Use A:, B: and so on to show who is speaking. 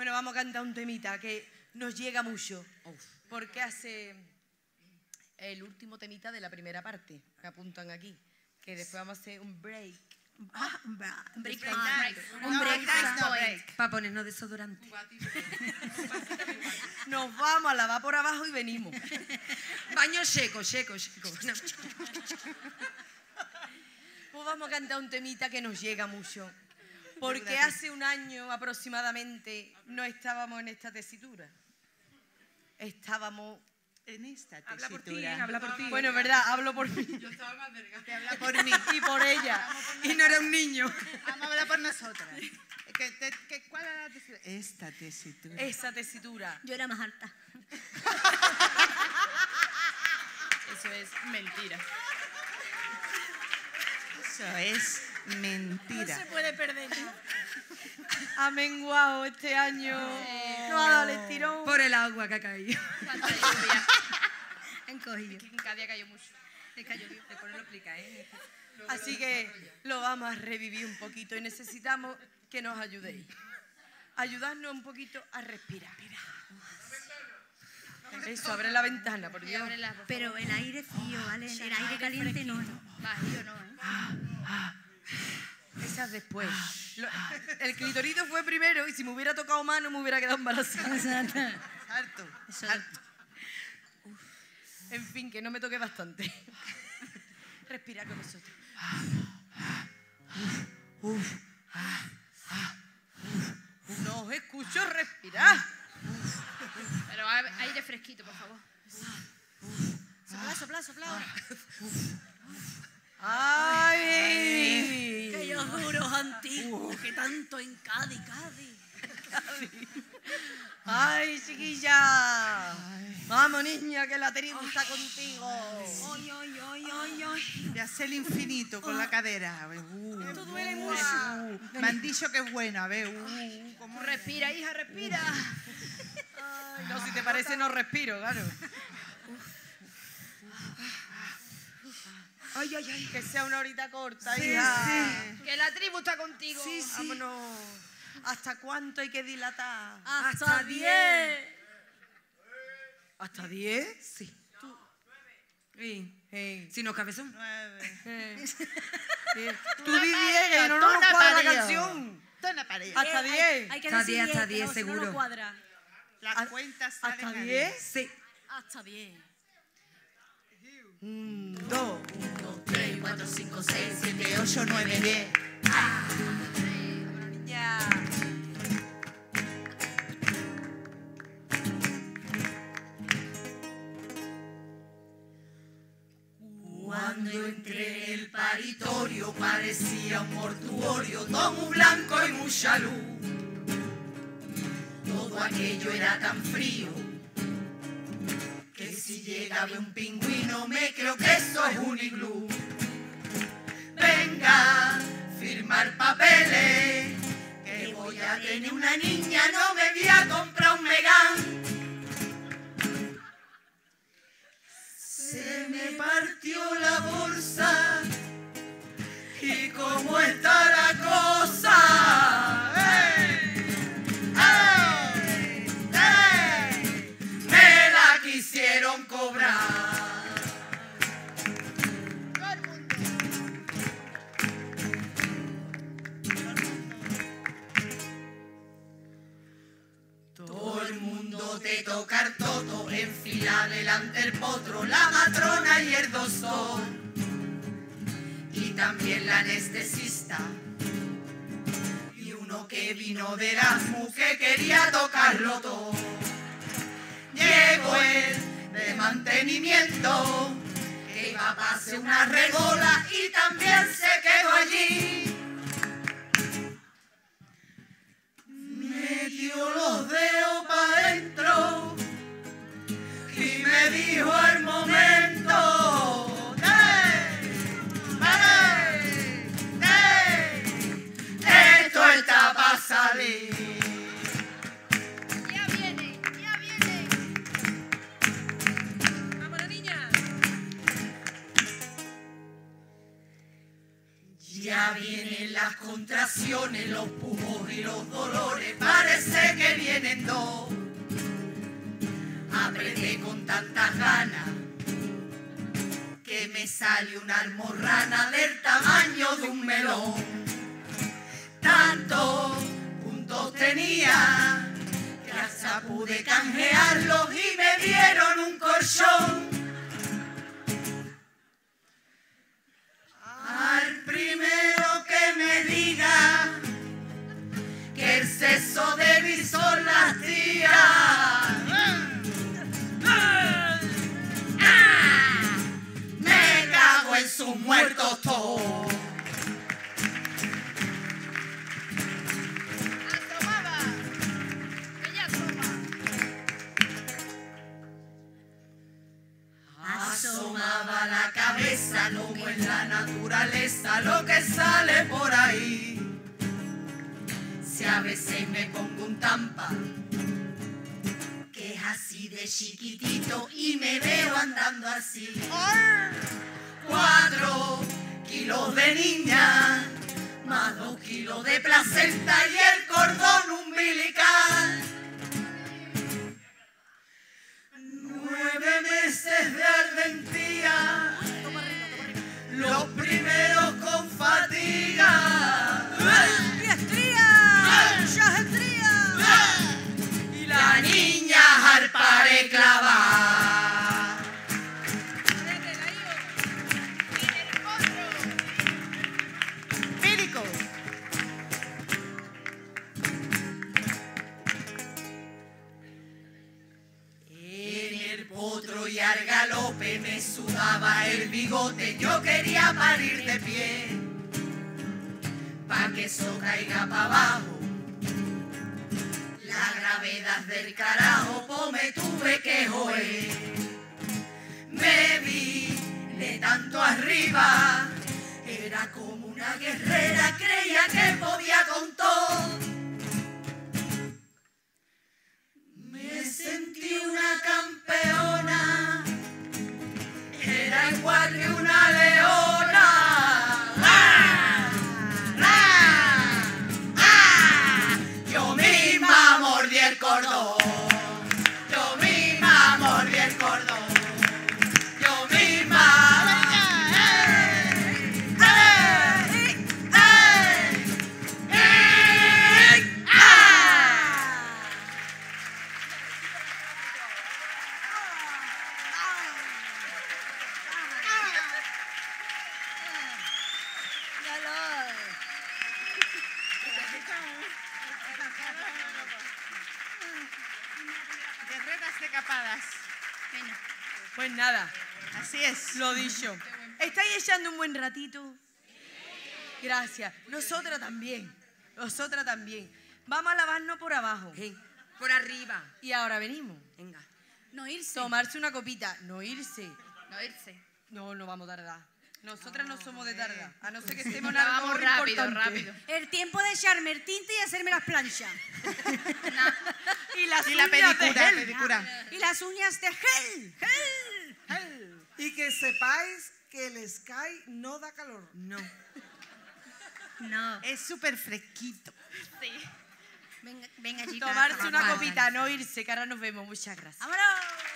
A: Bueno, vamos a cantar un temita que nos llega mucho. Porque hace el último temita de la primera parte, que apuntan aquí. Que después vamos a hacer un break.
B: Un break.
C: Para ponernos desodorante.
A: Nos vamos a lavar por abajo y venimos.
C: Baño seco. No.
A: Pues vamos a cantar un temita que nos llega mucho. Porque hace un año aproximadamente no estábamos en esta tesitura. Estábamos
B: En esta tesitura.
C: Habla por ti, habla por ti.
A: Bueno, es verdad, hablo por mí.
D: Yo estaba más delgada.
B: Te habla por mí.
A: Y por ella.
C: Y no era un niño.
B: Vamos a hablar por nosotras. ¿Cuál era la tesitura? Esta tesitura.
A: Esa tesitura.
E: Yo era más alta.
D: Eso es mentira.
B: Eso es mentira.
E: No se puede perder.
A: Ha menguado este año. No ha dado el estirón.
C: Por el agua que ha caído.
D: Falta de lluvia.
E: Encogido.
D: Que en cada día cayó mucho.
E: Es que yo
C: Después lo explica, ¿eh?
A: Así que lo vamos a revivir un poquito y necesitamos que nos ayudéis. Ayudarnos un poquito a respirar. Eso, abre la ventana, por Dios.
D: Ábrela, por favor.
E: Pero el aire frío, ¿vale? El aire caliente no.
D: Bajío no, ¿eh?
A: Esa es después. El clitorido fue primero y si me hubiera tocado mano me hubiera quedado embarazada.
E: Exacto.
B: Harto.
E: Exacto.
A: En fin, que no me toque bastante. Respira con nosotros. No os escucho respirar.
D: Pero aire fresquito, por favor.
E: Sopla.
A: ¡Ay!
E: Que yo juro antiguo, que tanto en Cádiz.
A: ¡Ay, chiquilla! Vamos, niña, que la tribu está contigo.
E: Ay.
B: De hacer el infinito con la cadera.
E: Esto duele mucho.
B: Me han dicho que es bueno. A ver, ¿cómo
D: Respira, hija, respira.
A: Ay, no, si te parece no respiro, claro. Ay, que sea una horita corta, hija.
D: Que la tribu está contigo.
A: Sí. Vámonos. ¿Hasta cuánto hay que dilatar?
E: Hasta 10.
A: ¿Hasta 10?
C: Sí.
A: Hey.
C: Si no, cabezón.
B: 9.
A: Tú di 10, que no nos cuadra la canción.
B: Tona pared.
A: ¿Hasta 10?
E: Hay que
C: Hasta
E: decir
C: 10, hasta
E: 10,
C: 10,
E: no, si no,
C: seguro.
E: no cuadra.
B: Las cuentas salen
A: ¿Hasta
B: a
A: 10?
C: Sí.
E: Hasta 10.
A: 2.
E: 3, 4, 5, 6,
B: 7, 8, 9, 10.
A: Ya.
F: Cuando entré en el paritorio parecía un mortuorio, todo muy blanco y mucha luz. Todo aquello era tan frío que si llegaba un pingüino me creo que eso es un iglú. Venga, firmar papeles, que voy a tener una niña, no me voy a comprar un Megán. Se me partió la bolsa y cómo está la cosa. Me la quisieron cobrar. Todo el mundo te toca el toto, en fila delante el potro, la matrona y el doctor, y también la anestesista, y uno que vino de Erasmus que quería tocarlo todo. Llegó el de mantenimiento, que iba a pasar una regola y también se quedó allí. Metió los dedos para adentro y me dijo al momento: esto está para salir.
D: Ya viene.
C: ¡Vámonos, niña!
F: Ya viene ocasiones, los pujos y los dolores, parece que vienen dos. Apreté con tantas ganas que me sale una almorrana del tamaño de un melón. Tantos puntos tenía que hasta pude canjearlos y me dieron un colchón. Al primero que me diga que el sexo débil son las tías, me cago en sus muertos todos.
D: Asomaba. Ella asoma.
F: Asomaba la cabeza, como en la naturaleza, lo que sale por ahí. Si a veces me pongo un tampa, que es así de chiquitito, y me veo andando así. 4 kilos de niña, más 2 kilos de placenta y el cordón umbilical. 9 meses de ardentía, los primeros con fatiga. Y la niña al pare clavada.
B: Médico.
F: En el potro y al galope me sudaba el bigote, yo quería parir de pie, pa' que eso caiga pa' abajo. La gravedad del carajo, pues me tuve que joder. Me vi de tanto arriba, era como una guerrera, creía que podía con todo. Me sentí una campeona, era igual que una leona. ¡Ah! ¡Ah! ¡Ah! Yo misma mordí el cordón, yo misma mordí el cordón, yo misma. ¡Ey! ¡Ey! ¡Ey! ¡Ah!
B: Guerreras decapadas.
A: Pues nada,
B: Así es.
A: lo dicho. ¿Estáis echando un buen ratito? Gracias. Nosotras también. Nosotras también. Vamos a lavarnos por abajo.
C: Por arriba.
A: Y ahora venimos.
C: Venga.
E: No irse.
A: Tomarse una copita, no irse.
D: No irse.
A: No, no vamos a tardar. Nosotras no somos de tardar. A no ser que estemos en
D: La
A: algo
D: vamos rápido,
A: importante.
D: rápido.
E: El tiempo de echarme el tinte y hacerme las planchas.
A: Y las
B: Y la
A: uñas de
B: pedicura,
A: gel.
B: pedicura.
E: Y las uñas de gel. Gel.
G: Y que sepáis que el Sky no da calor.
B: No.
E: No.
B: Es súper fresquito.
D: Sí.
E: Venga, chicas.
A: Tomarse una
E: vamos.
A: copita, no irse, que ahora nos vemos. Muchas gracias.
E: ¡Vámonos!